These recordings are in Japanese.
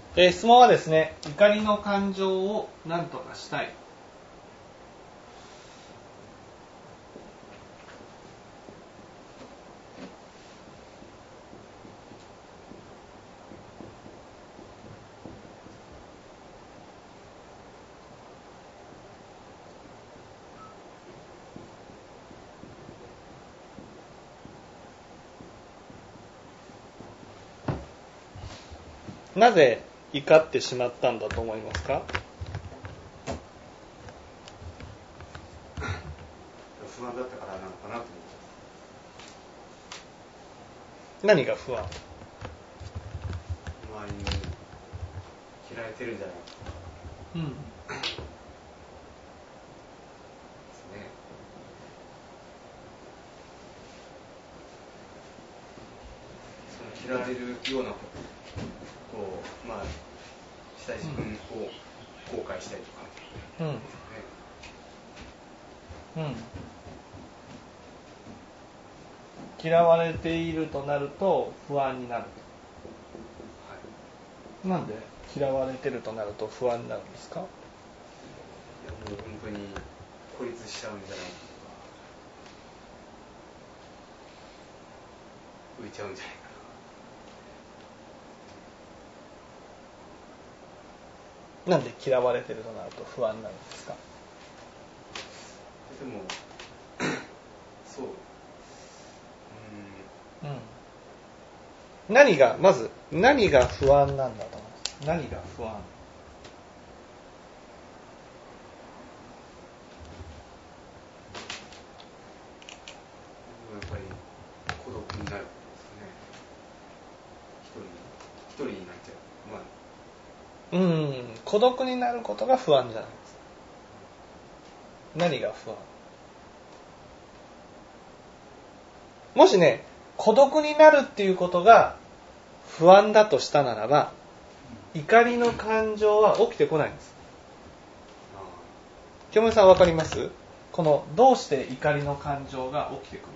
質問はですね、怒りの感情を何とかしたい。なぜ怒ってしまったんだと思いますか？ 不安だったからなのかなと思って。 何が不安？ 周りに嫌われてるんじゃないかとか。ですね。その嫌われるようなことをした自分を後悔したりとか。 嫌われているとなると不安になる。なんで嫌われてるとなると不安になるんですか？ いやもう本当に孤立しちゃうんじゃないかとか、浮いちゃうんじゃないかな。なんで嫌われてるとなると不安になるんですか？ でもそう。 まず何が不安なんだと思います。何が不安？ やっぱり孤独になるですね。一人になっちゃう。 孤独になることが不安じゃないですか。何が不安？もしね、孤独になるっていうことが不安だとしたならば、怒りの感情は起きてこないんです。清盛さんわかります？このどうして怒りの感情が起きてくるか。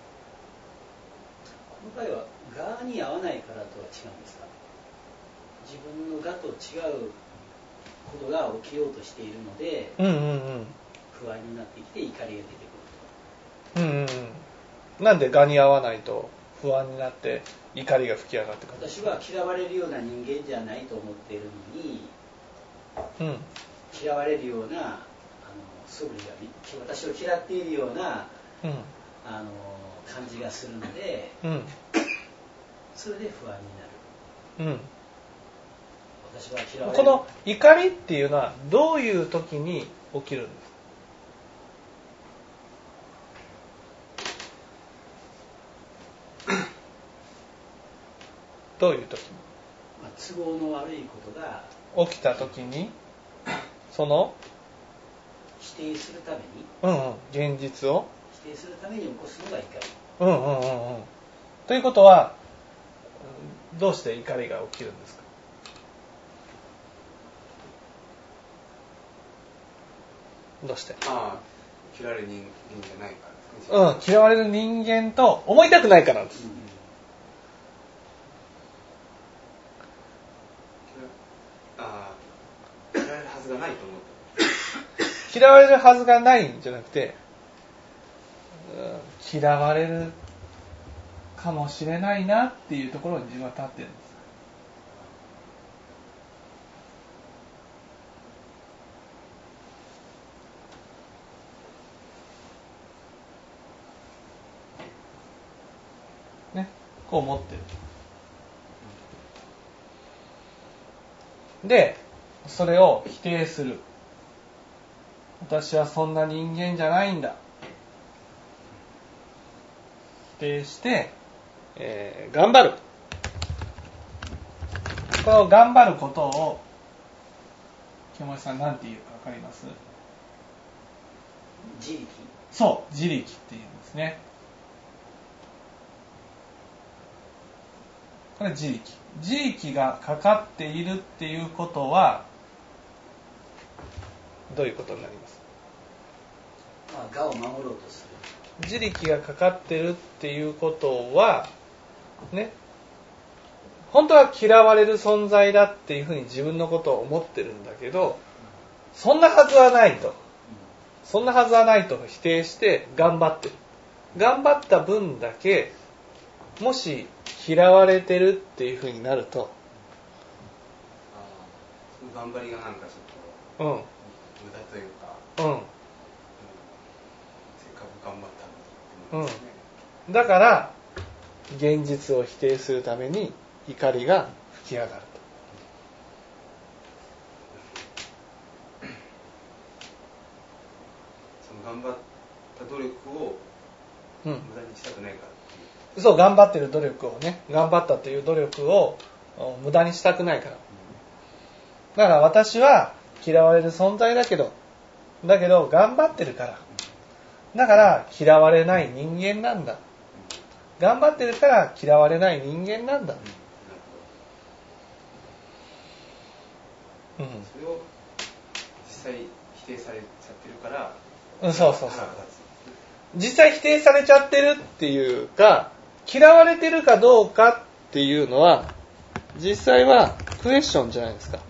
この場合は我に合わないからとは違うんですか？自分の我と違うことが起きようとしているので、不安になってきて怒りが出てくると。 なんで我に合わないと不安になって怒りが吹き上がってくる？ 私は嫌われるような人間じゃないと思っているのに、嫌われるような素振りが私を嫌っているような、感じがするので、それで不安になる。私は嫌われる。 この怒りっていうのはどういう時に起きるんですか？どういう時に？ 都合の悪いことが起きた時に、その否定するために、 現実を否定するために起こすのが怒り。 ということは、どうして怒りが起きるんですか？どうして？ 嫌われる人間じゃないからですね。 嫌われる人間と思いたくないからなんです。 嫌われるはずがないと思って。 嫌われるはずがないんじゃなくて、嫌われるかもしれないなっていうところに自分は立ってるんです。ね、こう思ってる。で、それを否定する。私はそんな人間じゃないんだ。否定して、頑張る。この頑張ることを清盛さん何て言うか分かります？ 自力。 そう、自力って言うんですね。これ自力。自力がかかっているっていうことはどういうことになります？ 我を守ろうとする。 自力がかかってるっていうことはね、 本当は嫌われる存在だっていうふうに自分のことを思ってるんだけど、そんなはずはないと。そんなはずはないと否定して頑張ってる。頑張った分だけ、もし嫌われてるっていうふうになると、 その頑張りがなんかちょっと、無駄というか、せっかく頑張ったのにって思いますね。 だから、現実を否定するために怒りが吹き上がると。 その頑張った努力を無駄にしたくないからっていう。 そう、頑張ってる努力をね、頑張ったという努力を無駄にしたくないから。だから私は嫌われる存在だけど頑張ってるから。だから嫌われない人間なんだ。頑張ってるから嫌われない人間なんだ。 それを実際否定されちゃってるから、 そう。実際否定されちゃってるっていうか、嫌われてるかどうかっていうのは、実際はクエスチョンじゃないですか。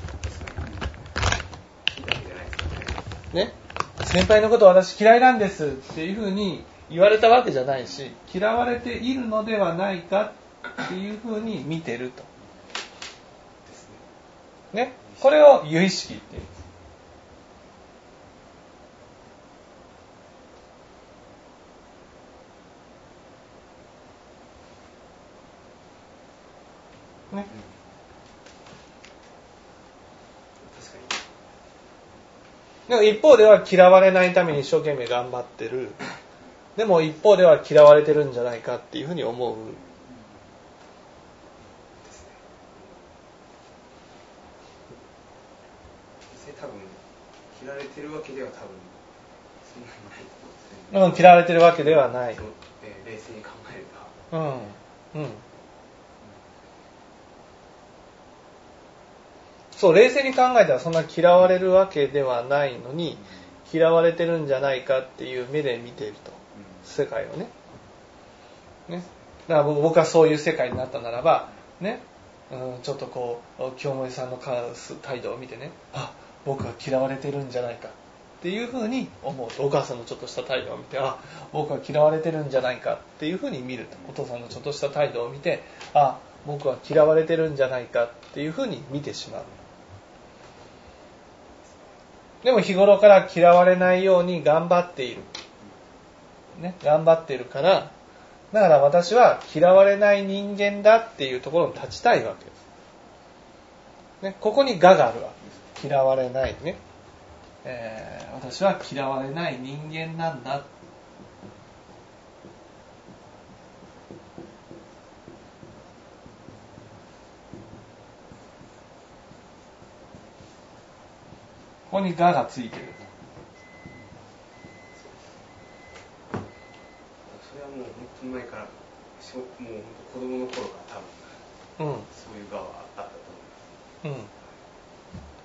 ね、先輩のこと私嫌いなんですっていうふうに言われたわけじゃないし、嫌われているのではないかっていうふうに見てると。ね、これを由意識って言うんです。ね。でも一方では嫌われないために一生懸命頑張ってる。でも一方では嫌われてるんじゃないかっていうふうに思う。 多分嫌われてるわけでは多分そんなにないと思うんですね。 嫌われてるわけではない。 冷静に考えれば。 そう、冷静に考えたらそんな嫌われるわけではないのに、嫌われてるんじゃないかっていう目で見ていると。世界をね。だから僕はそういう世界になったならば、ね、ちょっとこう、清盛さんの態度を見てね、あ、僕は嫌われてるんじゃないかっていうふうに思うと、お母さんのちょっとした態度を見て、あ、僕は嫌われてるんじゃないかっていうふうに見ると、お父さんのちょっとした態度を見て、あ、僕は嫌われてるんじゃないかっていうふうに見てしまう。でも日頃から嫌われないように頑張っている。ね、頑張っているから、だから私は嫌われない人間だっていうところに立ちたいわけです。ね、ここに我があるわけです。嫌われないね。私は嫌われない人間なんだ。ここに我がついてる。 それはもう本当に前から、もう子供の頃から多分、そういう側はあったと思います。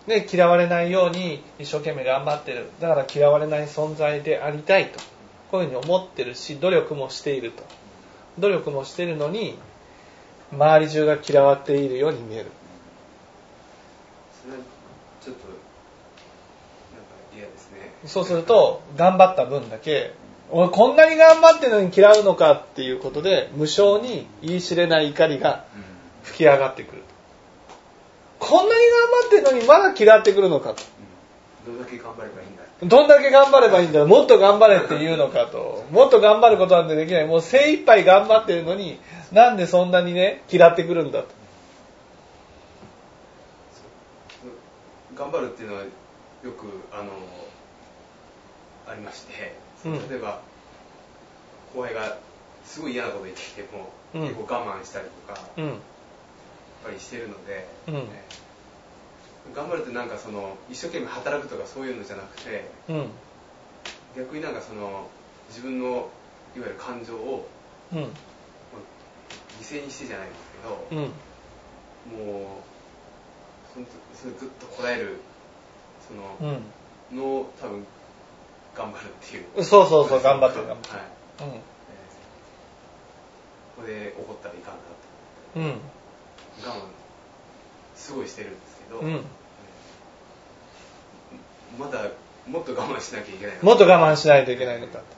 で、嫌われないように一生懸命頑張ってる。だから嫌われない存在でありたいと。こういうふうに思ってるし、努力もしていると。努力もしているのに、周り中が嫌われているように見える。 それはちょっと、なんか嫌ですね。 そうすると、頑張った分だけ、俺こんなに頑張ってるのに嫌うのかっていうことで、無性に言い知れない怒りが吹き上がってくる。こんなに頑張ってるのにまだ嫌ってくるのかと。 どんだけ頑張ればいいんだ。 どんだけ頑張ればいいんだ。もっと頑張れって言うのかと。もっと頑張ることなんてできない。もう精一杯頑張ってるのに、なんでそんなにね、嫌ってくるんだと。 頑張るっていうのはよくありまして、例えば後輩がすごい嫌なこと言ってきても、結構我慢したりとか、やっぱりしてるので、頑張るってなんかその一生懸命働くとかそういうのじゃなくて、逆になんかその自分のいわゆる感情を、犠牲にしてじゃないんですけど、もうそれぐっとこらえるその、のを多分頑張るっていう。 そう頑張ってる。はい。 ここで怒ったらいかんなと。 我慢すごいしてるんですけど、まだもっと我慢しなきゃいけない。 もっと我慢しないといけないのかと。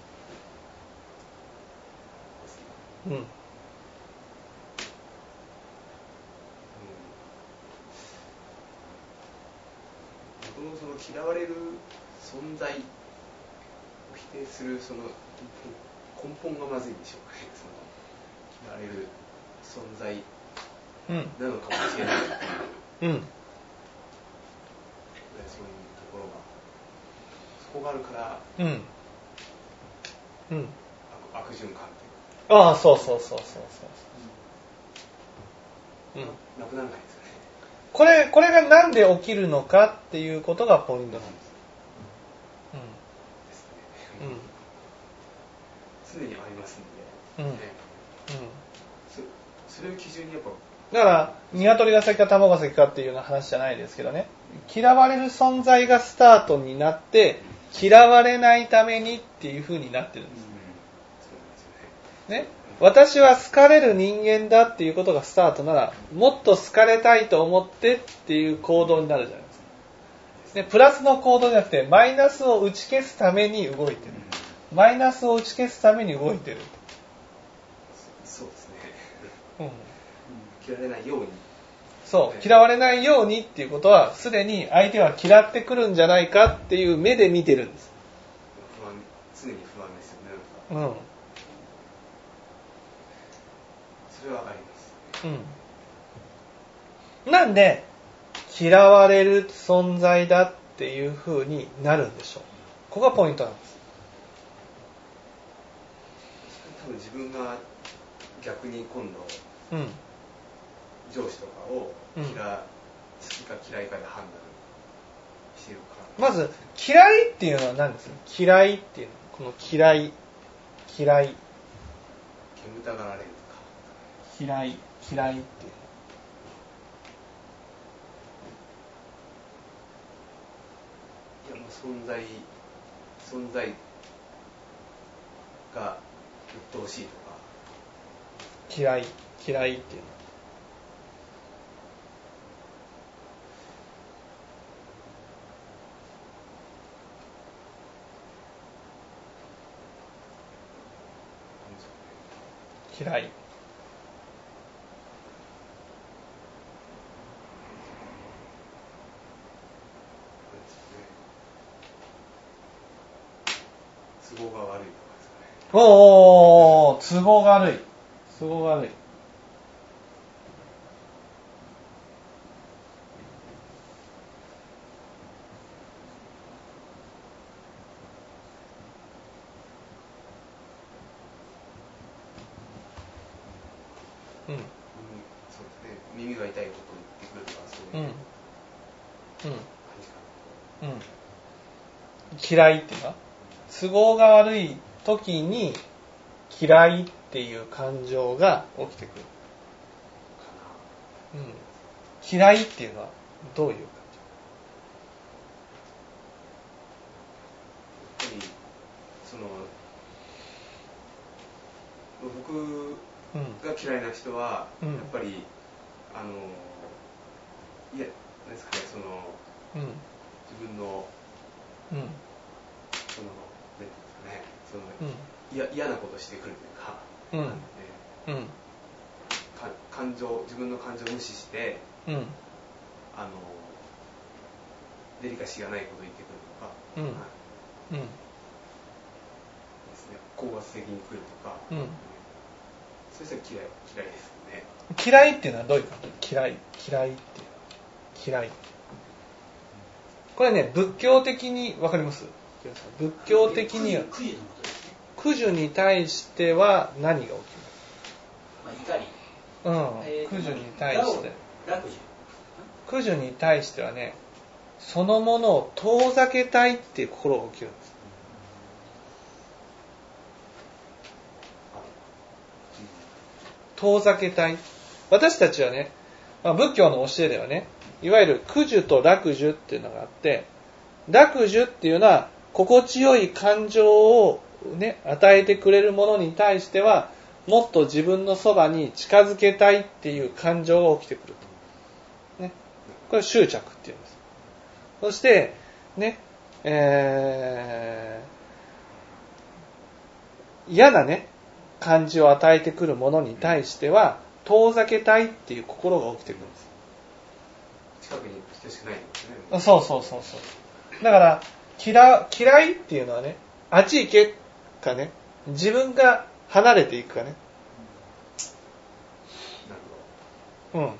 僕のその嫌われる存在を否定するその根本がまずいんでしょうかね。その嫌われる存在なのかもしれないっていう、そういうところがそこがあるから、悪循環っていう。 ああ、そう。 なくならないですよね。 これがなんで起きるのかっていうことがポイントなんです。 常にありますので、それを基準にやっぱだから鶏が先か卵が先かっていうような話じゃないですけどね、嫌われる存在がスタートになって嫌われないためにっていう風になってるんです、ね、私は好かれる人間だっていうことがスタートならもっと好かれたいと思ってっていう行動になるじゃないですか。でプラスの行動じゃなくてマイナスを打ち消すために動いてる、マイナスを打ち消すために動いてる。 そうですね、嫌われないように、 嫌われないようにっていうことはすでに相手は嫌ってくるんじゃないかっていう目で見てるんです。 常に不安ですよね。それはあります、 なんで嫌われる存在だっていう風になるんでしょう。ここがポイントなんです。 多分自分が逆に今度、上司とかを好きか嫌いかで判断しているか。 まず嫌いっていうのは何ですか。嫌いっていうのはこの嫌い煙たがられるとか嫌いっていうのは存在が鬱陶しいとか。 嫌いっていうのは嫌い。 都合が悪いとかですかね。 都合が悪い。 そうですね。耳が痛いことを言ってくるとかそういう感じかな。嫌いっていうのは都合が悪い時に嫌いっていう感情が起きてくるかな。嫌いっていうのはどういう感情。やっぱりその僕が嫌いな人はやっぱりいや何ですかね、その自分のその何ですかね、その嫌なことしてくるというか、自分の感情を無視して、デリカシーがないことを言ってくるとか、ですね、高圧的に来るとか、そういう人は嫌いですよね。 嫌いっていうのはどういう感じ。嫌いっていう嫌い。これね、仏教的に分かります？仏教的には駆除に対しては何が起きます？駆除に対して駆除に対してはね、そのものを遠ざけたいっていう心が起きるんです。遠ざけたい。私たちはね、仏教の教えではね、いわゆる苦樹と楽樹っていうのがあって、楽樹っていうのは心地よい感情をね、与えてくれるものに対してはもっと自分のそばに近づけたいっていう感情が起きてくると。ね。これ執着っていうんです。そして、ね、嫌なね、感じを与えてくるものに対しては、遠ざけたいっていう心が起きてくるんです。 近くに来てしかないんですね。 そう。だから、嫌いっていうのはね、あっち行けかね、自分が離れていくかね。 なるほど。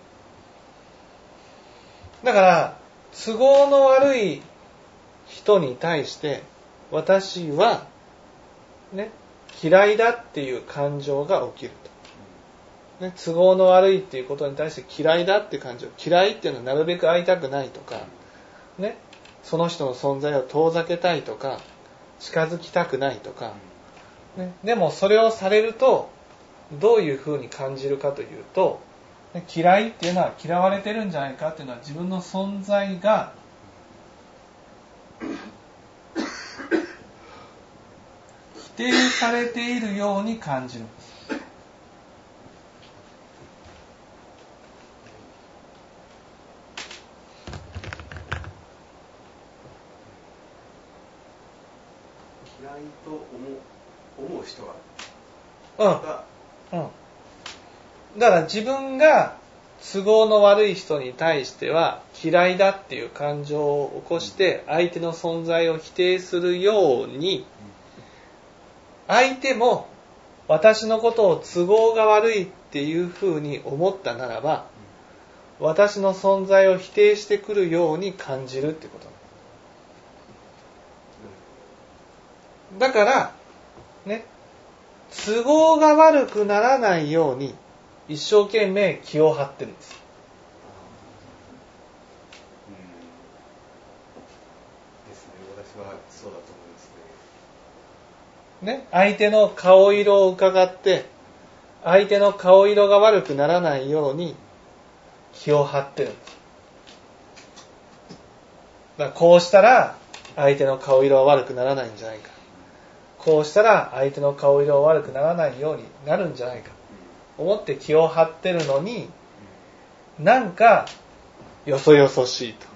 だから、都合の悪い人に対して、私は、ね、嫌いだっていう感情が起きると。ね、都合の悪いっていうことに対して嫌いだって感情。嫌いっていうのはなるべく会いたくないとか、ね、その人の存在を遠ざけたいとか、近づきたくないとか、ね、でもそれをされると、どういうふうに感じるかというと、嫌いっていうのは嫌われてるんじゃないかっていうのは自分の存在が否定されているように感じるんです。 嫌いと思う人が。 だから自分が都合の悪い人に対しては嫌いだっていう感情を起こして相手の存在を否定するように、相手も私のことを都合が悪いっていうふうに思ったならば、私の存在を否定してくるように感じるってことだからね、都合が悪くならないように一生懸命気を張ってるんです。 ですね。私はそうだと思いますね。ね、相手の顔色を伺って、相手の顔色が悪くならないように気を張ってるんです。だからこうしたら相手の顔色は悪くならないんじゃないか。こうしたら相手の顔色は悪くならないようになるんじゃないか。思って気を張ってるのに、なんかよそよそしいと。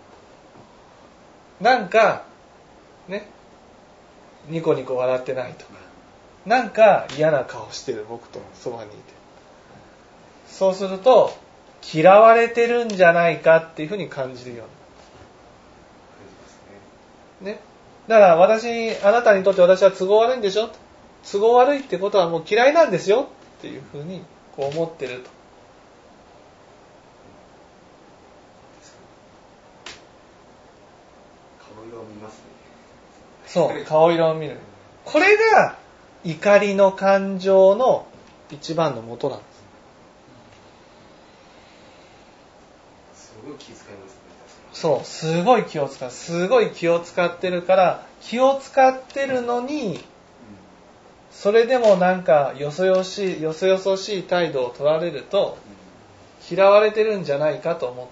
なんかね、ニコニコ笑ってないとか、なんか嫌な顔してる僕とそばにいて、そうすると嫌われてるんじゃないかっていうふうに感じるような。ね。だからあなたにとって私は都合悪いんでしょ？都合悪いってことはもう嫌いなんですよっていうふうにこう思ってると。 顔色を見ますね。 そう、顔色を見る。これが怒りの感情の一番の元なんです。 すごい気遣いますね。 そう、すごい気を使う。すごい気を使ってるから、気を使ってるのに、それでもなんかよそよそしい態度を取られると、嫌われてるんじゃないかと思って、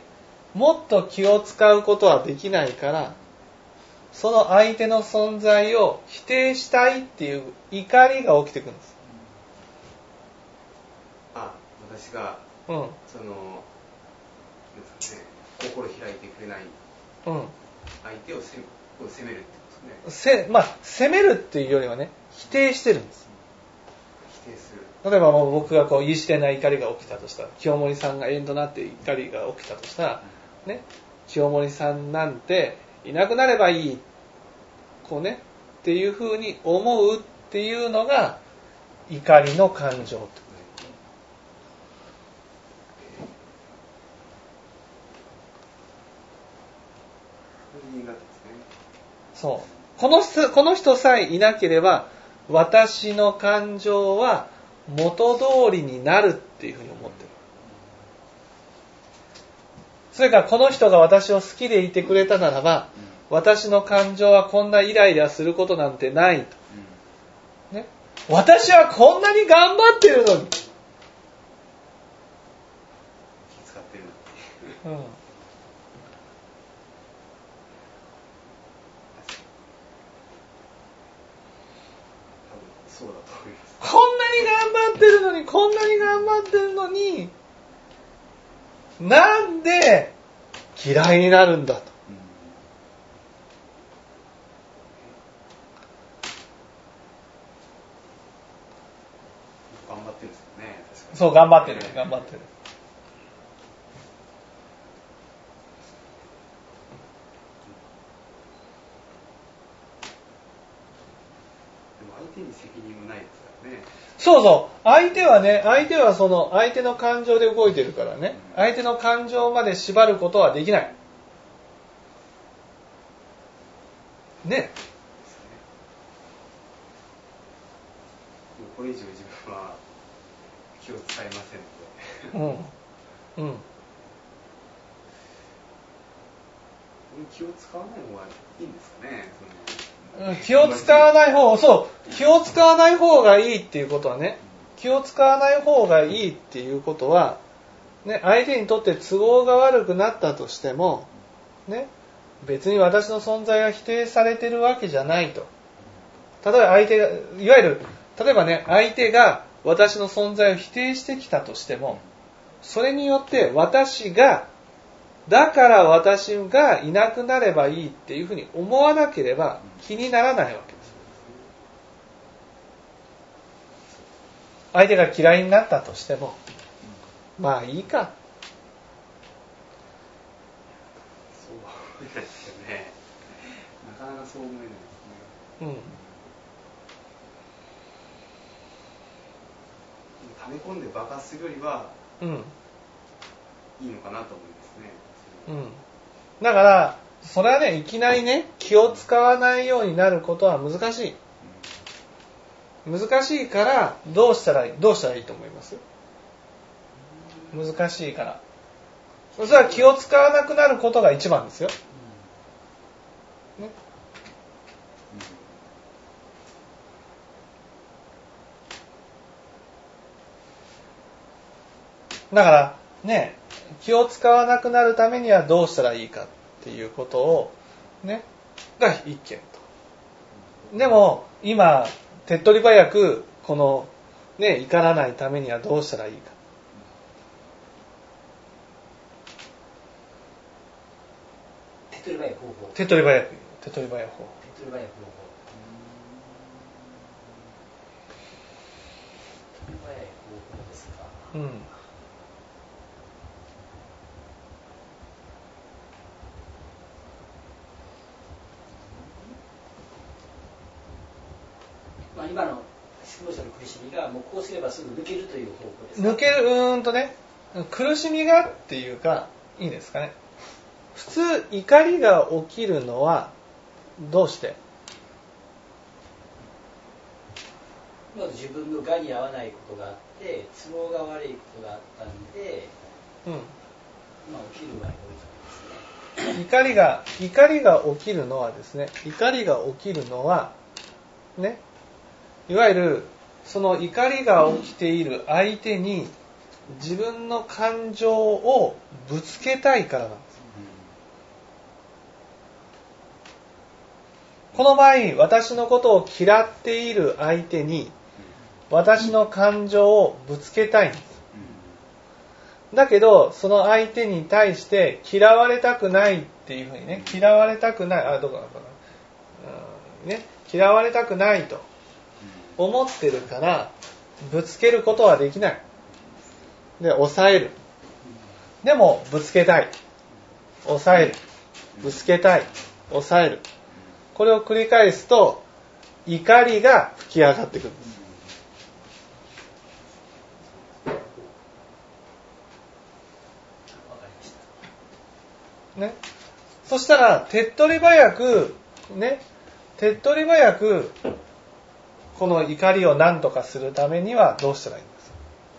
もっと気を使うことはできないから、その相手の存在を否定したいっていう怒りが起きてくるんです。 私が、その、ですね、心開いてくれない、相手を責めるってことですね。 責めるっていうよりはね、否定してるんです。 否定する。 例えばもう僕がこう、意地でない怒りが起きたとしたら、清盛さんが遠となって怒りが起きたとしたら、ね、清盛さんなんていなくなればいい、こうね、っていうふうに思うっていうのが怒りの感情と。そう。この人さえいなければ、私の感情は元通りになるっていうふうに思ってる。それからこの人が私を好きでいてくれたならば、私の感情はこんなイライラすることなんてないと。ね、私はこんなに頑張ってるのに。 気使ってる。多分そうだと思います。 こん頑張ってるのに、こんなに頑張ってるのに、なんで嫌いになるんだと。 頑張ってるんですよね。確かに。 そう、頑張ってる。でも相手に責任もないですからね。 そうそう。相手はその相手の感情で動いてるからね。相手の感情まで縛ることはできない。ね。 これ以上自分は気を使いませんので。気を使わない方がいいんですかね。 気を使わない方、そう、気を使わない方がいいっていうことはね、気を使わない方がいいっていうことは、ね、相手にとって都合が悪くなったとしても、ね、別に私の存在が否定されてるわけじゃないと。例えば相手が、いわゆる、例えばね、相手が私の存在を否定してきたとしても、それによってだから私がいなくなればいいっていうふうに思わなければ気にならないわけです。相手が嫌いになったとしても、まあいいか。 そうですよね。なかなかそう思えないですね。溜め込んで爆発するよりは、いいのかなと思いますね。 だから、それはね、いきなりね、気を使わないようになることは難しい。難しいから、どうしたらいいと思います？難しいから。それは気を使わなくなることが一番ですよ。ね。だからね、気を使わなくなるためにはどうしたらいいかっていうことをね、が一見と。でも今手っ取り早くこのね、怒らないためにはどうしたらいいか。 手っ取り早い方法。 手っ取り早い方法。 手っ取り早い方法ですか。今の失望者の苦しみがもうこうすればすぐ抜けるという方法ですか。 抜けるね、苦しみがっていうかいいですかね。普通怒りが起きるのはどうして？ まず自分の我に合わないことがあって都合が悪いことがあったんで、起きる場合が多いじゃないですね。怒りが起きるのはですね、ね、いわゆるその怒りが起きている相手に自分の感情をぶつけたいからなんです。この場合、私のことを嫌っている相手に私の感情をぶつけたいんです。だけどその相手に対して嫌われたくないっていうふうにね、嫌われたくないと思ってるからぶつけることはできない。で、抑える。でもぶつけたい。抑える。ぶつけたい。抑える。これを繰り返すと怒りが吹き上がってくるんです。ね、そしたら手っ取り早くこの怒りを何とかするためにはどうしたらいいんですか？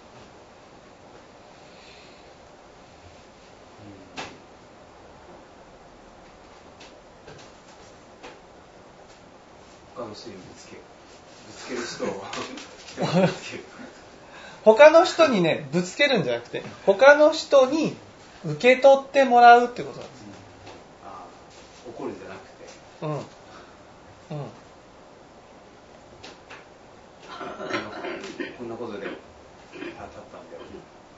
他の人にぶつける人を他の人にね、ぶつけるんじゃなくて他の人に受け取ってもらうってことなんです。 怒るんじゃなくて。こんなこ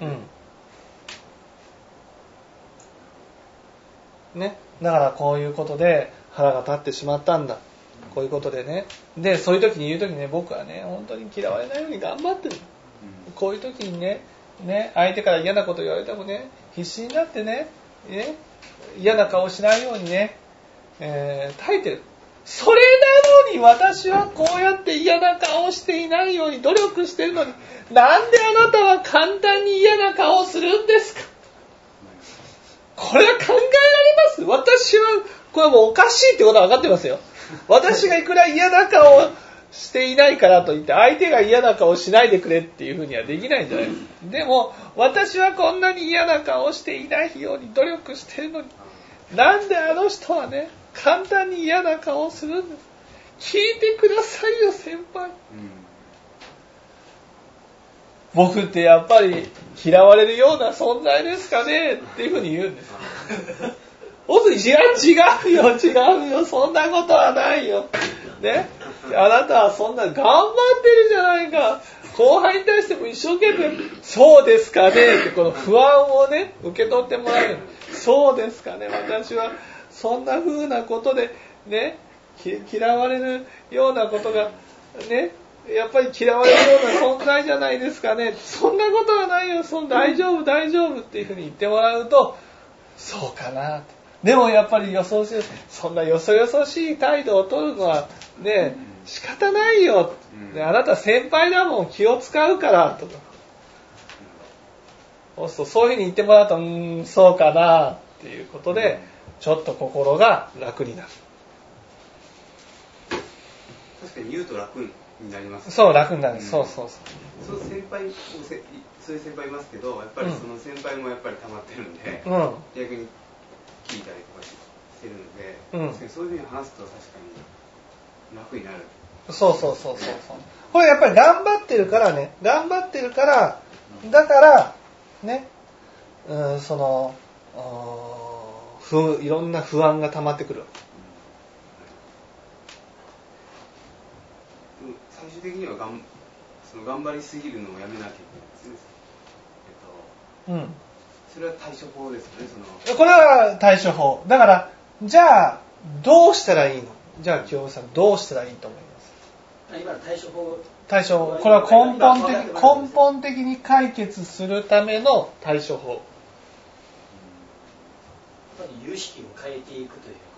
ね、だからこういうことで腹が立ってしまったんだ。こういうことでね。で、そういう時に言う時にね、僕はね、本当に嫌われないように頑張ってる。こういう時にね、相手から嫌なこと言われてもね、必死になってね、嫌な顔しないようにね、耐えてる。それなのに私はこうやって嫌な顔をしていないように努力してるのに、なんであなたは簡単に嫌な顔をするんですか？これは考えられます。私は、これはもうおかしいってことは分かってますよ。私がいくら嫌な顔をしていないからといって相手が嫌な顔をしないでくれっていうふうにはできないんじゃないですか。でも私はこんなに嫌な顔をしていないように努力しているのに、なんであの人はね、簡単に嫌な顔をするんです。聞いてくださいよ先輩。僕ってやっぱり嫌われるような存在ですかねっていうふうに言うんです。いや違うよ、そんなことはないよ。ね、あなたはそんな頑張ってるじゃないか。後輩に対しても一生懸命、そうですかねってこの不安をね、受け取ってもらう。そうですかね、私はそんな風なことでね、嫌われるようなことがね、やっぱり嫌われるような存在じゃないですかね。そんなことはないよ、大丈夫っていう風に言ってもらうと、そうかなと。でもやっぱりそんなよそよそしい態度を取るのはね、仕方ないよ。あなた先輩だもん、気を使うからとか。そういうふうに言ってもらうと、そうかなっていうことで、ちょっと心が楽になる。 確かに言うと楽になりますね。 そう、楽になる。そう。 そういう先輩いますけど、やっぱりその先輩もやっぱり溜まってるんで、逆に聞いたりとかしてるので、そういうふうに話すと確かに楽になる。 そう。これやっぱり頑張ってるからね、だからね、いろんな不安が溜まってくる。 最終的には頑張りすぎるのをやめなきゃいけないですね。それは対処法ですよね。 これは対処法。だからじゃあどうしたらいいの？じゃあ清美さんどうしたらいいと思います？ 今の対処法。 これは根本的に解決するための対処法。やっぱり有識を変えていくということ。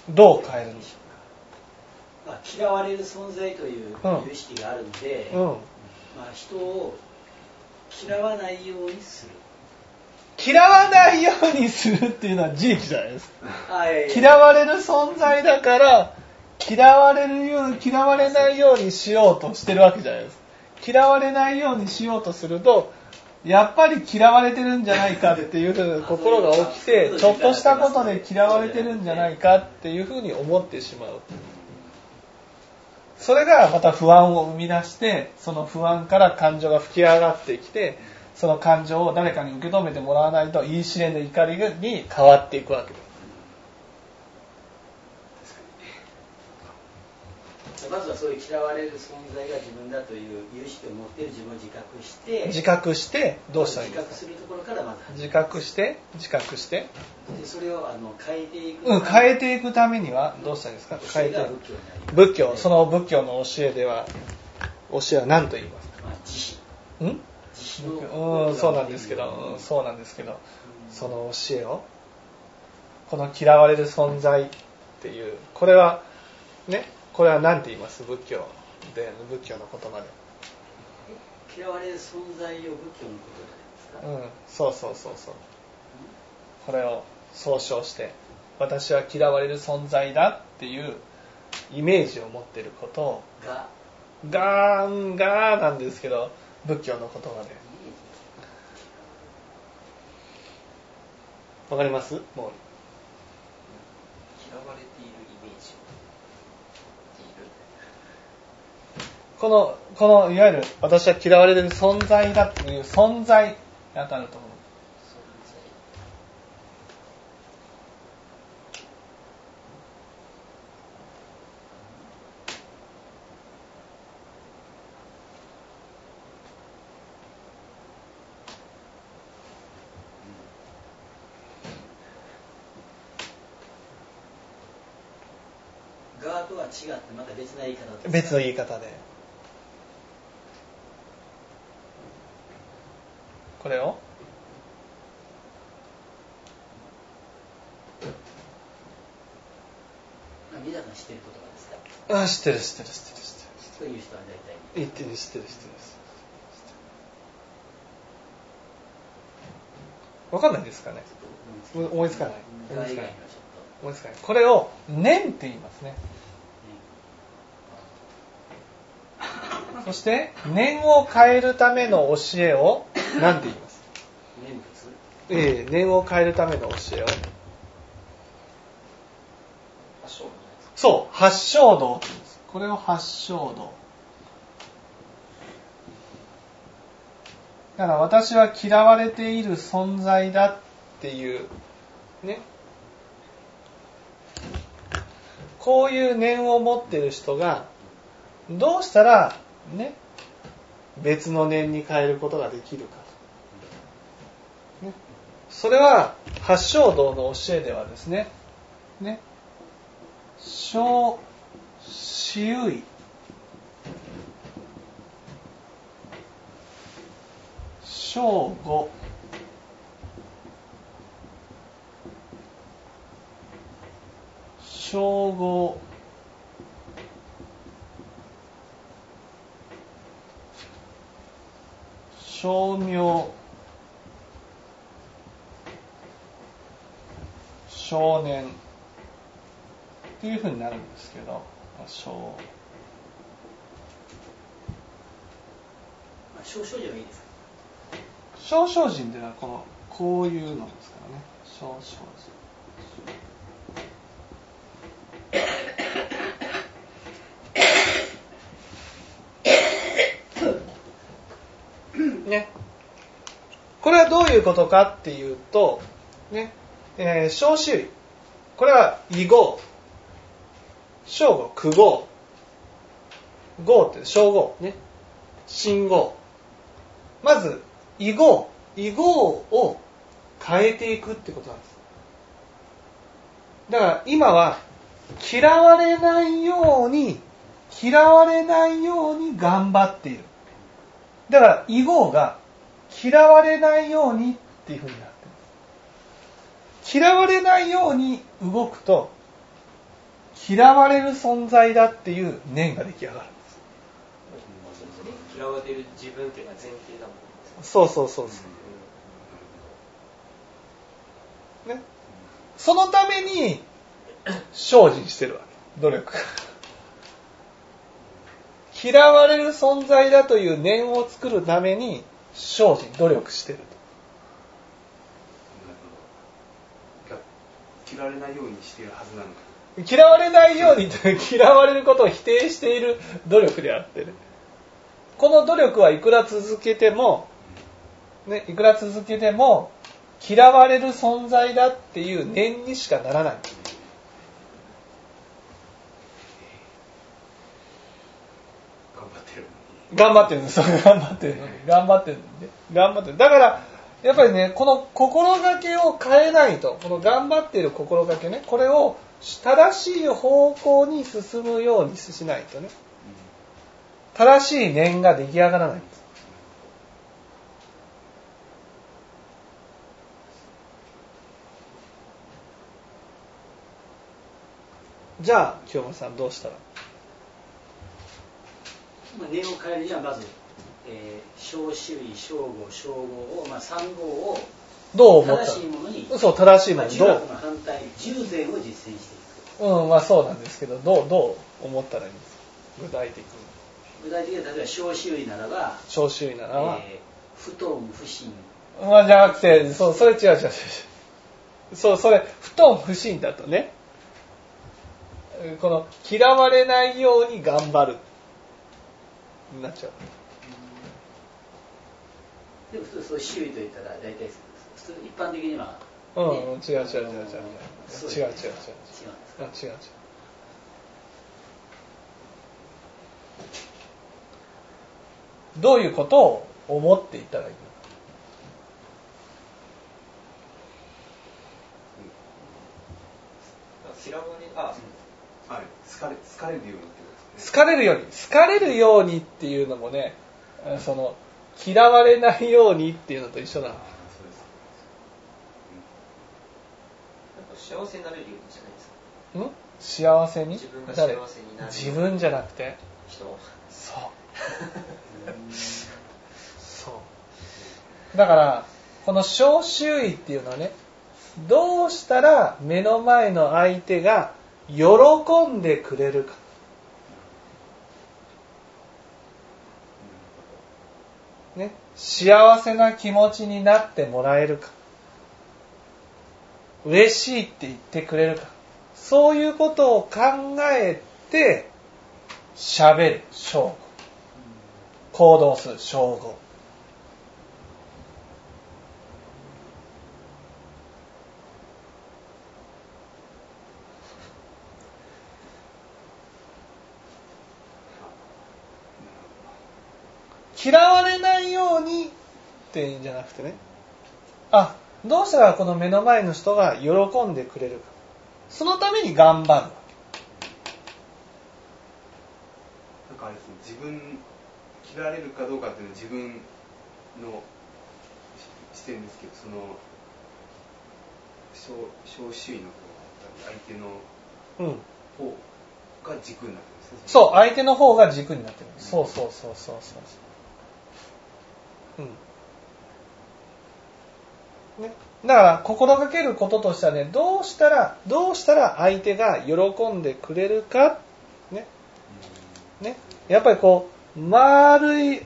どう変えるんでしょうか。嫌われる存在という有識があるので、人を嫌わないようにする。 嫌わないようにするっていうのは事実じゃないですか。嫌われる存在だから嫌われないようにしようとしてるわけじゃないですか。嫌われないようにしようとすると、やっぱり嫌われてるんじゃないかっていうふうな心が起きて、ちょっとしたことで嫌われてるんじゃないかっていうふうに思ってしまう。それがまた不安を生み出して、その不安から感情が吹き上がってきて、その感情を誰かに受け止めてもらわないと言い知れぬ怒りに変わっていくわけです。 まずはそういう嫌われる存在が自分だという有識を持っている自分を自覚してどうしたらいいですか？ 自覚するところからまず自覚してでそれを変えていく変えていくためにはどうしたらいいですか？変えていく仏教、その仏教の教えでは何と言いますか？ 慈悲。 そうなんですけど、その教えをこの嫌われる存在っていう、これは何て言います？仏教の言葉で。 嫌われる存在を仏教の言葉でですか？ そう。これを総称して私は嫌われる存在だっていうイメージを持っていることをがなんですけど、仏教の言葉でわかります？もう嫌われているイメージこのいわゆる私は嫌われる存在だっていう存在に当たると思う。 側とは違ってまた別な言い方ですか？ 別の言い方で。これを皆さん知ってる言葉ですか？ あ、知ってる。 そういう人は大体言ってる。わかんないですかね。思いつかない。これを念って言いますね。そして念を変えるための教えを何て言います？念仏。念を変えるための教えを。そう、八正道。これを八正道。だから私は嫌われている存在だっていうね。こういう念を持っている人がどうしたらね、別の念に変えることができるか、ね、それは八正道の教えではですね、正私意、正語、正語、称名、少年っていうふうになるんですけど、 少々人はいいですか？ 少々人っていうのはこういうのですからね。少々人。ね、これはどういうことかっていうと、ね、小私意、これは異語、正語、苦語、語って小語ね、新語。まず異語を変えていくってことなんです。だから今は嫌われないように頑張っている。だから異語が嫌われないようにっていうふうになっています。嫌われないように動くと、嫌われる存在だっていう念が出来上がるんです。 嫌われる自分っていうのは前提だもんね。 そう、ね。そのために精進してるわけ。努力。嫌われる存在だという念を作るために精進、努力してると。嫌われないようにしているはずなのか。 嫌われないように嫌われることを否定している努力であってね。この努力はいくら続けても嫌われる存在だっていう念にしかならない。頑張ってるだからやっぱりね、この心がけを変えないと、この頑張っている心がけね、これを正しい方向に進むようにしないとね、正しい念が出来上がらないんです。じゃあ清盛さんどうしたら？ 念を変えるにはまず、小私意、小語、小語を、三語をどう思った正しいものに、 そう正しいものにどう、の反対従前を実践していく。 そうなんですけど、どう思ったらいいんですか？具体的には例えば小私意ならば、不頓不信。 じゃなくて、それ違う。それ不頓不信だとね、この嫌われないように頑張るになっちゃう。 でも普通そう私意と言ったら大体普通一般的には、 違う。どういうことを思っていたらいいのか。 はい、好かれるようにってことですね。 好かれるように。好かれるようにっていうのもね、嫌われないようにっていうのと一緒なの。 そうです。 幸せになれるようにじゃないですか。 幸せに？ 自分が幸せになる。 自分じゃなくて人。 そうそうだからこの小周囲っていうのはね、どうしたら目の前の相手が喜んでくれるか、ね、幸せな気持ちになってもらえるか、嬉しいって言ってくれるか、そういうことを考えて喋る正語、行動する正語。嫌われないようにっていうんじゃなくてね、どうしたらこの目の前の人が喜んでくれるか、そのために頑張る。 なんかあれですね、嫌われるかどうかっていうのは自分の視点ですけど、その小周囲の方だったり相手の方が軸になってますね。 そう、相手の方が軸になってる。そう。ね、だから心がけることとしてはね、どうしたら相手が喜んでくれるか、ね、やっぱりこう丸い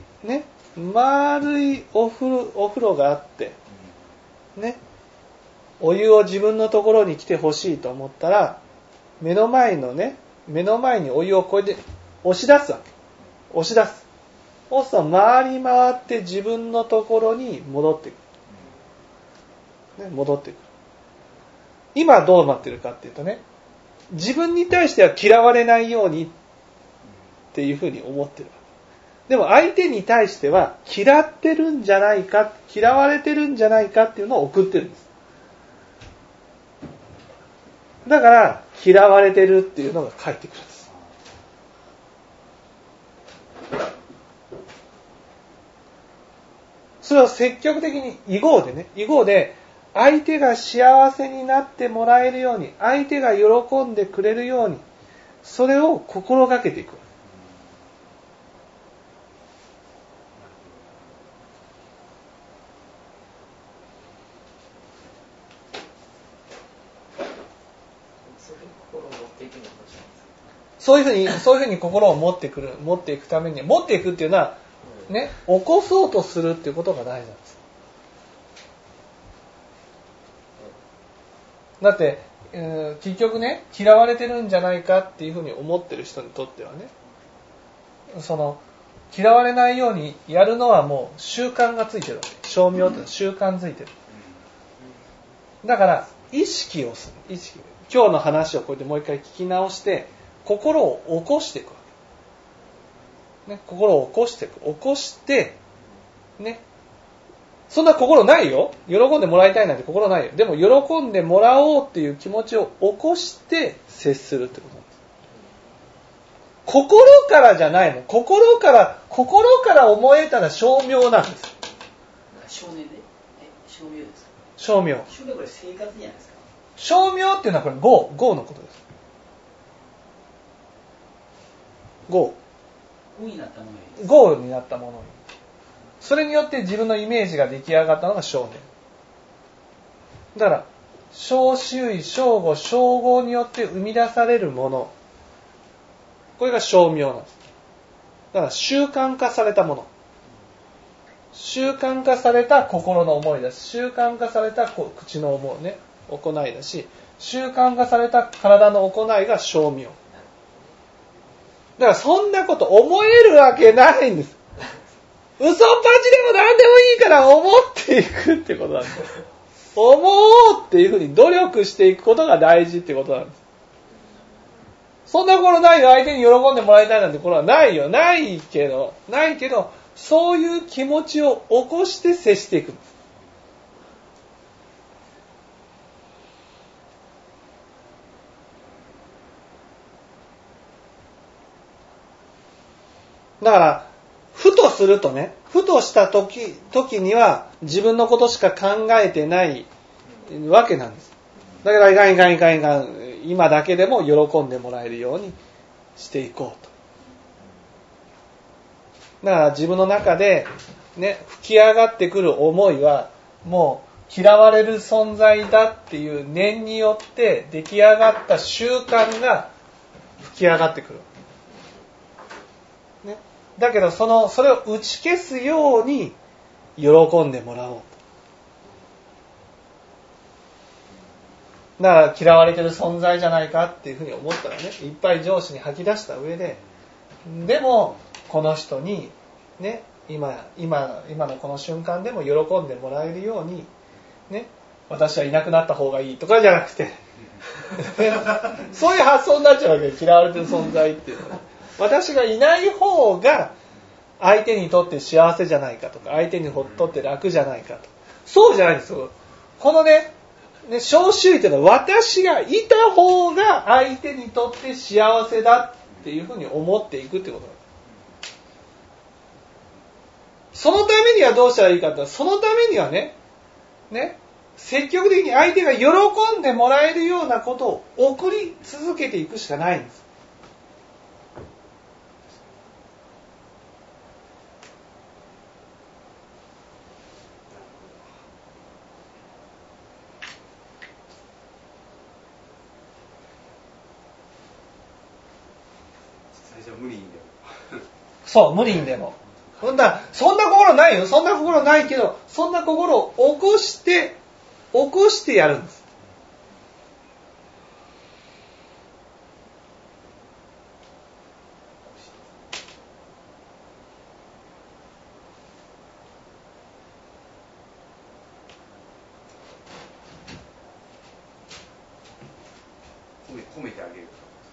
お風呂があって、ね、お湯を自分のところに来てほしいと思ったら、目の前にお湯をこうやって押し出すわけ。そうすると回り回って自分のところに戻ってくる。今どうなってるかっていうとね、自分に対しては嫌われないようにっていうふうに思ってるわけ。でも相手に対しては嫌われてるんじゃないかっていうのを送ってるんです。だから嫌われてるっていうのが返ってくるんです。それを積極的に囲碁で相手が幸せになってもらえるように、相手が喜んでくれるように、それを心がけていく。そういうふうに心を持っていくために、持っていくっていうのはね、起こそうとするっていうことが大事なんです。だって、結局ね、嫌われてるんじゃないかっていうふうに思ってる人にとってはね、嫌われないようにやるのはもう習慣がついてるわけ。称名っていうのは習慣ついてる。だから意識をする。今日の話をこうやってもう一回聞き直して心を起こしていくわけ。ね、心を起こしてね。そんな心ないよ。喜んでもらいたいなんて心ないよ。でも喜んでもらおうっていう気持ちを起こして接するってことなんです。心からじゃないの。心から思えたら称名なんです。 称名ですか？ 称名。 これ生活じゃないですか。 称名っていうのはこれ業のことです。業になったものに。それによって自分のイメージが出来上がったのが称名。だから小周囲、小語、称号によって生み出されるもの、これが称名なんです。だから習慣化されたもの、習慣化された心の思いだし、習慣化された口の思うね、行いだし、習慣化された体の行いが称名。だからそんなこと思えるわけないんです。嘘っぱちでも何でもいいから思っていくってことなんです。思おうっていうふうに努力していくことが大事ってことなんです。そんな心ないよ。相手に喜んでもらいたいなんてことはないよ。ないけど、そういう気持ちを起こして接していくんです。 だからふとするとね、ふとした時には自分のことしか考えてないわけなんです。だからいかん今だけでも喜んでもらえるようにしていこうと。だから自分の中でね、吹き上がってくる思いはもう嫌われる存在だっていう念によって出来上がった習慣が吹き上がってくる。ね、だけどそれを打ち消すように喜んでもらおうと。だから嫌われてる存在じゃないかっていうふうに思ったらね、いっぱい上司に吐き出した上で、でもこの人にね、今のこの瞬間でも喜んでもらえるようにね、私はいなくなった方がいいとかじゃなくてそういう発想になっちゃうわけで、嫌われてる存在っていうのは、私がいない方が相手にとって幸せじゃないかとか、相手にとって楽じゃないかと。そうじゃないんですよ。このね、召集っていうのは私がいた方が相手にとって幸せだっていうふうに思っていくってことなんです。そのためにはどうしたらいいかって、そのためにはね、積極的に相手が喜んでもらえるようなことを送り続けていくしかないんです。そう、無理にでも。そんな心ないよ。そんな心ないけど、そんな心を起こしてやるんです。 褒めてあげる。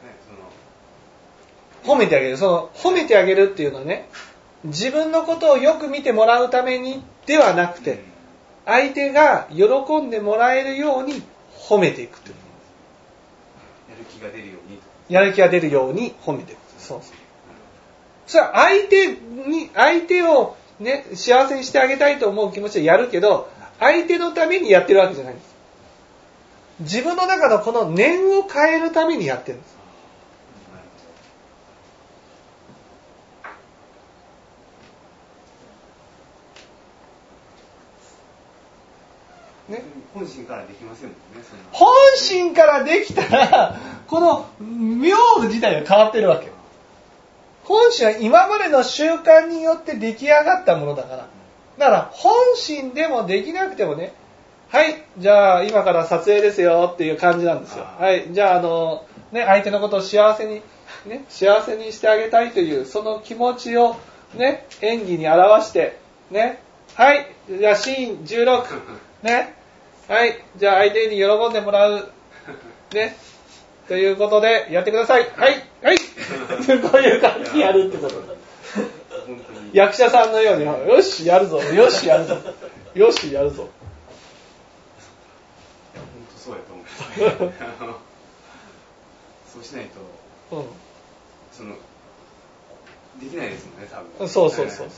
褒めてあげる。褒めてあげるっていうのはね、自分のことをよく見てもらうためにではなくて、相手が喜んでもらえるように褒めていくという。 やる気が出るように。 やる気が出るように褒めていく。そう。それは相手をね、幸せにしてあげたいと思う気持ちでやるけど、相手のためにやってるわけじゃないんです。自分の中のこの念を変えるためにやってるんです。 ね、本心からできませんもんね。 本心からできたら、この名自体が変わってるわけ。本心は今までの習慣によって出来上がったものだから。だから本心でもできなくてもね、はい、じゃあ今から撮影ですよっていう感じなんですよ。はい、じゃあ相手のことを幸せにしてあげたいというその気持ちをね、演技に表してね、はい、じゃあシーン16ね、はい、じゃあ相手に喜んでもらうね、ということでやってください。はい、はい、こういう感じでやるってことだ。役者さんのように、よしやるぞ、よしやるぞ、よしやるぞ。 本当そうやと思う。そうしないと、できないですもんね、多分。 そう。 ガラッとこう、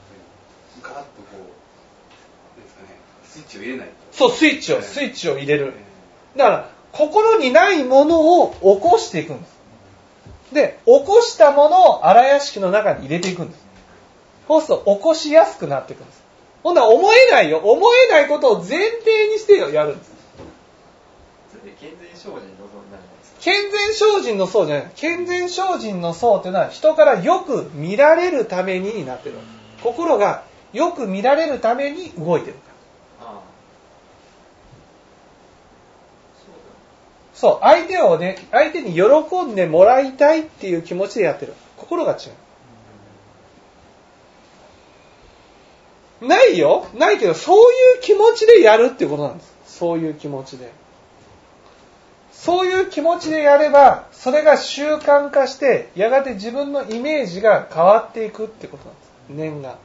ですかね、スイッチを入れないと。 そう、スイッチを入れる。だから心にないものを起こしていくんです。で、起こしたものを荒屋敷の中に入れていくんです。そうすると起こしやすくなっていくんです。ほんなら思えないことを前提にしてやるんです。 それで健全精進の像になるんですか？ 健全精進の像じゃない。健全精進の像というのは人からよく見られるためになってる。心がよく見られるために動いてるから。そう、相手に喜んでもらいたいっていう気持ちでやってる。心が違う。ないよ。ないけど、そういう気持ちでやるっていうことなんです。そういう気持ちで。そういう気持ちでやれば、それが習慣化して、やがて自分のイメージが変わっていくってことなんです。念が。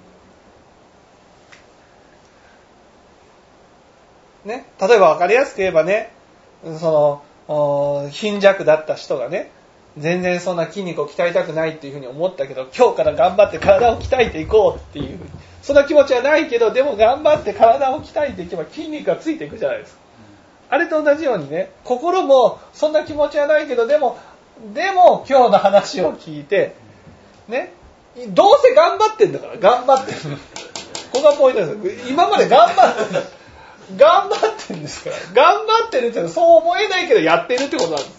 ね。例えば分かりやすく言えばね、貧弱だった人がね、 全然そんな筋肉を鍛えたくないっていうふうに思ったけど、今日から頑張って体を鍛えていこうっていうふうに、そんな気持ちはないけど、でも頑張って体を鍛えていけば筋肉がついていくじゃないですか。あれと同じようにね、心もそんな気持ちはないけど、でも今日の話を聞いて、ね、どうせ頑張ってんだから、頑張ってる。ここがポイントです。今まで頑張ってるんですから。頑張ってるってそう思えないけどやってるってことなんです。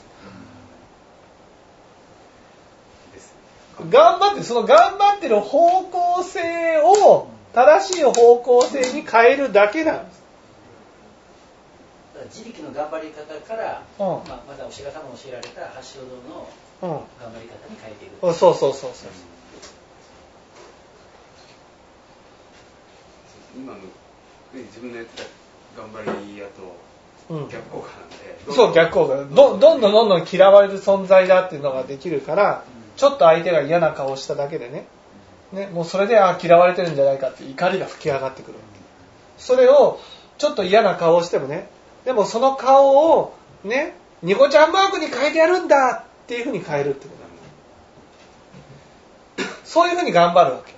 頑張ってる方向性を正しい方向性に変えるだけなんです。 自力の頑張り方から、またお師匠様も教えられた八正道の頑張り方に変えていく。 そう。 今の自分のやってた頑張りやと逆効果なんで、 そう逆効果。どんどん嫌われる存在だっていうのができるから、ちょっと相手が嫌な顔をしただけでね、もうそれで嫌われてるんじゃないかって怒りが吹き上がってくる。それをちょっと嫌な顔をしてもね、でもその顔をね、ニコちゃんマークに変えてやるんだっていうふうに変えるってことなんです。そういうふうに頑張るわけ。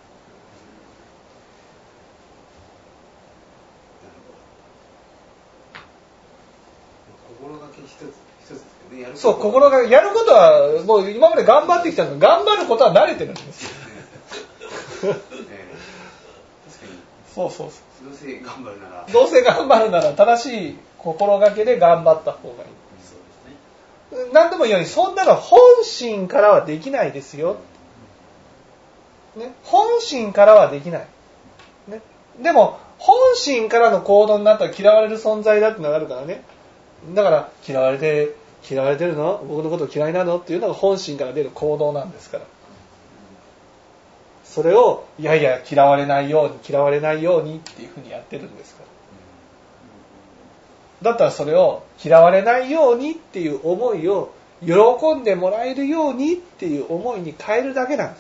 心がけ一つですけどね。 そう、心がけ、やることはもう今まで頑張ってきたので、頑張ることは慣れてるんですよ。 確かに。 そう。 どうせ頑張るなら正しい心がけで頑張った方がいい。そうですね。何度も言うように、そんなの本心からはできないですよ。ね、本心からはできない。ね、でも本心からの行動になったら嫌われる存在だってのがあるからね。だから嫌われてるの？僕のこと嫌いなの？っていうのが本心から出る行動なんですから。それをいや嫌われないようにっていうふうにやってるんですから。だったらそれを嫌われないようにっていう思いを喜んでもらえるようにっていう思いに変えるだけなんです。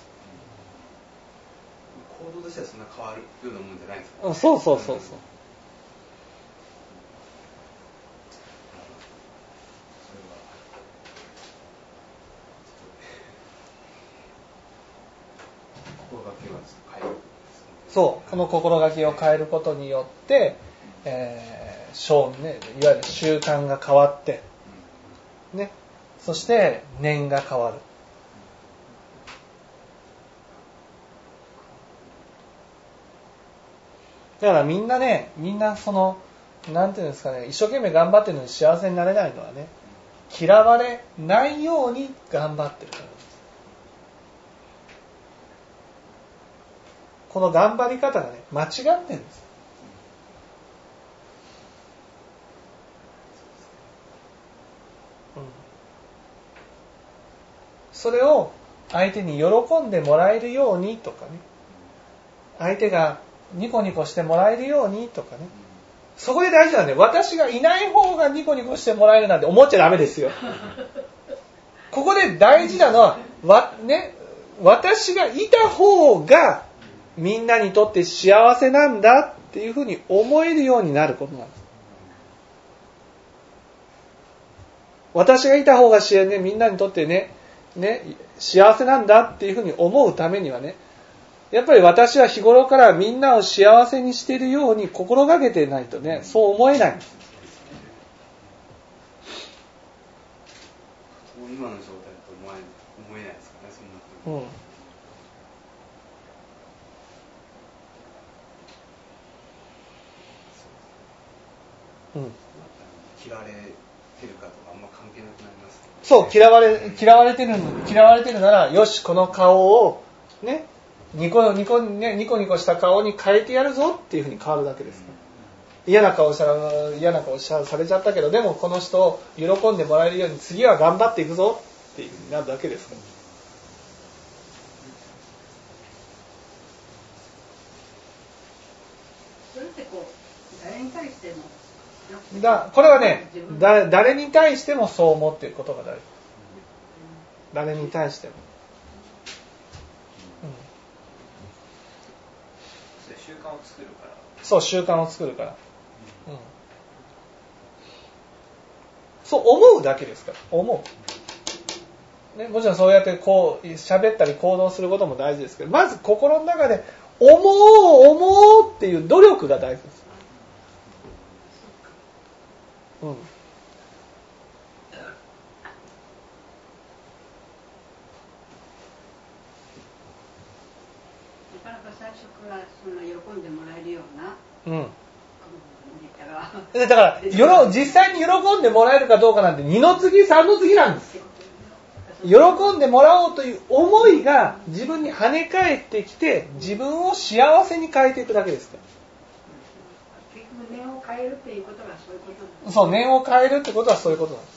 行動としてはそんな変わるようなもんじゃないですか、ね。 そう。そう、この心がけを変えることによって、いわゆる習慣が変わって、ね、そして念が変わる。だからみんなその、なんていうんですかね、一生懸命頑張ってるのに幸せになれないのはね、嫌われないように頑張ってるからです。この頑張り方がね、間違ってるんです。それを相手に喜んでもらえるようにとかね、相手がニコニコしてもらえるようにとかね、そこで大事なんで、私がいない方がニコニコしてもらえるなんて思っちゃダメですよ。ここで大事なのは、私がいた方がみんなにとって幸せなんだっていうふうに思えるようになることなんです。私がいた方がみんなにとってね、幸せなんだっていうふうに思うためにはね、やっぱり私は日頃からみんなを幸せにしているように心がけてないとね、そう思えないんです。 今の状態だと思えないですかね、そんな。嫌われてるかとかあんま関係なくなります、ね。そう、嫌われてるなら、よし、この顔をね、ニコニコした顔に変えてやるぞっていうふうに変わるだけです。嫌な顔されちゃったけど、でもこの人を喜んでもらえるように次は頑張っていくぞっていうふうになるだけですから。 それって誰に対してもこれはね、誰に対してもそう思っていることが大事。誰に対しても。 習慣を作るから。 そう、習慣を作るから。そう思うだけですから。思う。 ね、もちろんそうやってこう喋ったり行動することも大事ですけど、まず心の中で思うっていう努力が大事です。うん。 なかなか最初からそんな喜んでもらえるような。 うん。だから実際に喜んでもらえるかどうかなんて二の次三の次なんです。喜んでもらおうという思いが自分に跳ね返ってきて自分を幸せに変えていくだけですから。 結局念を変えるっていうことがそういうことなんです。 そう、念を変えるってことはそういうことなんです。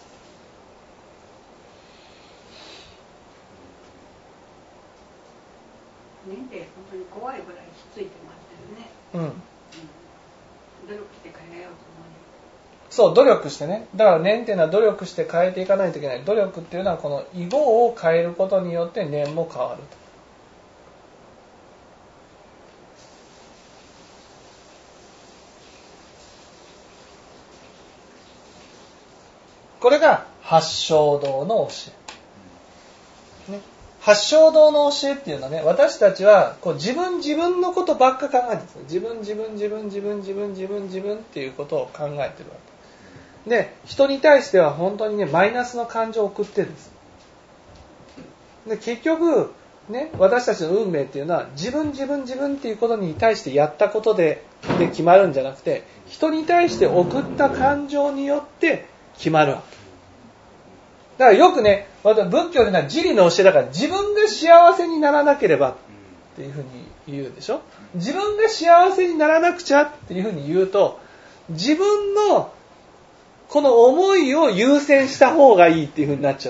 念って本当に怖いぐらいひっついてますよね。うん。努力して変えようと思う。 そう、努力してね。だから念っていうのは努力して変えていかないといけない。努力っていうのはこの囲碁を変えることによって念も変わると。これが八正道の教え。ね、八正道の教えっていうのはね、私たちはこう自分のことばっか考えてるんですよ。自分っていうことを考えてるわけ。で、人に対しては本当にね、マイナスの感情を送ってるんです。で、結局、ね、私たちの運命っていうのは自分っていうことに対してやったことで決まるんじゃなくて、人に対して送った感情によって決まるわけ。だからよくね、仏教では自利の教えだから自分が幸せにならなければっていうふうに言うでしょ。自分が幸せにならなくちゃっていうふうに言うと、自分のこの思いを優先した方がいいっていうふうになっちゃう。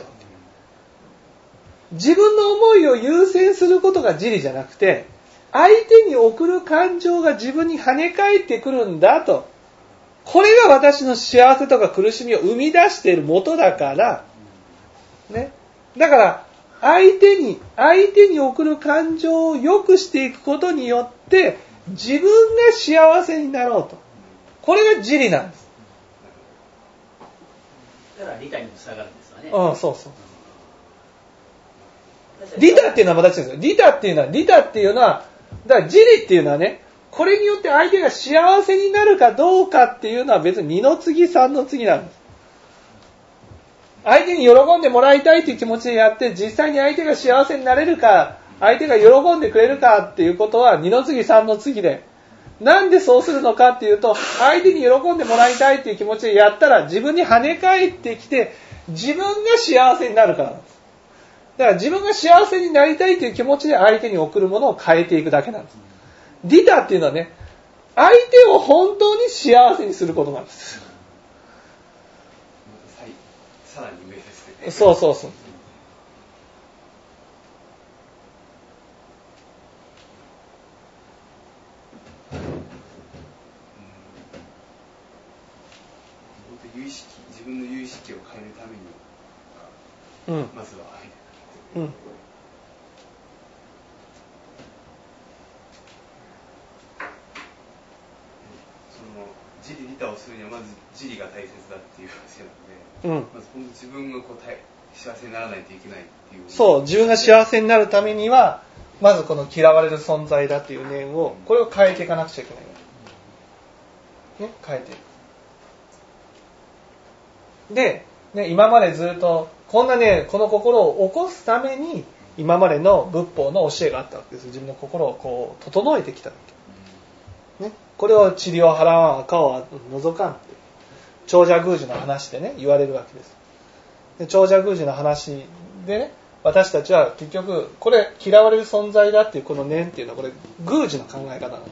自分の思いを優先することが自利じゃなくて、相手に送る感情が自分に跳ね返ってくるんだと。これが私の幸せとか苦しみを生み出している元だから、ね。だから、相手に送る感情を良くしていくことによって、自分が幸せになろうと。これが自利なんです。 だから利他にもつながるんですよね。 うん、そうそう。利他っていうのはまた違うんですよ。利他っていうのは、だから自利っていうのはね、これによって相手が幸せになるかどうかっていうのは別に二の次三の次なんです。相手に喜んでもらいたいという気持ちでやって、実際に相手が幸せになれるか、相手が喜んでくれるかっていうことは二の次三の次で、なんでそうするのかっていうと、相手に喜んでもらいたいっていう気持ちでやったら自分に跳ね返ってきて、自分が幸せになるからなんです。だから自分が幸せになりたいという気持ちで相手に送るものを変えていくだけなんです。利他っていうのはね、相手を本当に幸せにすることなんです。 さらに上ですね。 そうそうそう。 自分の有意識を変えるために、まずは相手。自利利他をするにはまず自利が大切だっていう話なので、まず本当自分が幸せにならないといけないっていう。 そう、自分が幸せになるためには、まずこの嫌われる存在だっていう念を、これを変えていかなくちゃいけない。ね、変えていく。で、ね、今までずっと、こんなね、この心を起こすために、今までの仏法の教えがあったわけです。自分の心をこう、整えてきたわけ。ね、これを塵を払わん、赤を除かんって、長者宮司の話でね、言われるわけです。で長者宮司の話でね、私たちは結局、これ嫌われる存在だっていうこの念っていうのは、これ宮司の考え方なんです。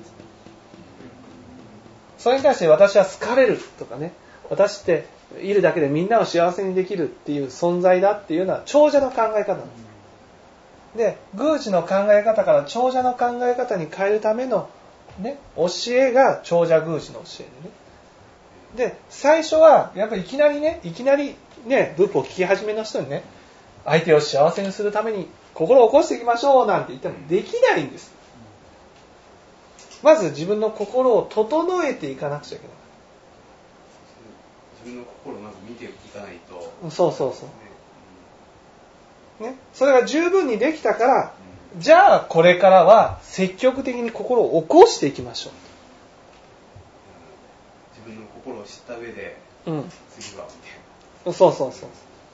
それに対して私は好かれるとかね、私っているだけでみんなを幸せにできるっていう存在だっていうのは長者の考え方なんです。で、宮司の考え方から長者の考え方に変えるためのね、教えが長者宮司の教えでね。で、最初はやっぱりいきなりね、仏法を聞き始めの人にね、相手を幸せにするために心を起こしていきましょうなんて言ってもできないんです。まず自分の心を整えていかなくちゃいけない。 自分の心をまず見ていかないと。 そうそうそう。 ね、それが十分にできたから、じゃあこれからは積極的に心を起こしていきましょう。 自分の心を知った上で、次はみたいな。そうそうそう。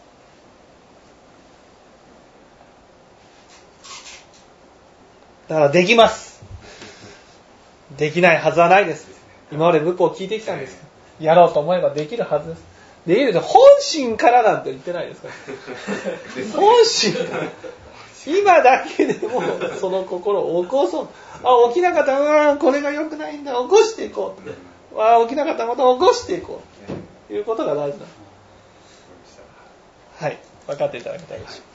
だからできます。できないはずはないです。今まで仏法を聞いてきたんですけど、やろうと思えばできるはずです。できると本心からなんて言ってないですから。本心から。今だけでもその心を起こそう。起きなかったら、これが良くないんだ。起こしていこう。起きなかったらまた起こしていこう。ということが大事だ。はい。分かっていただけたでしょうか。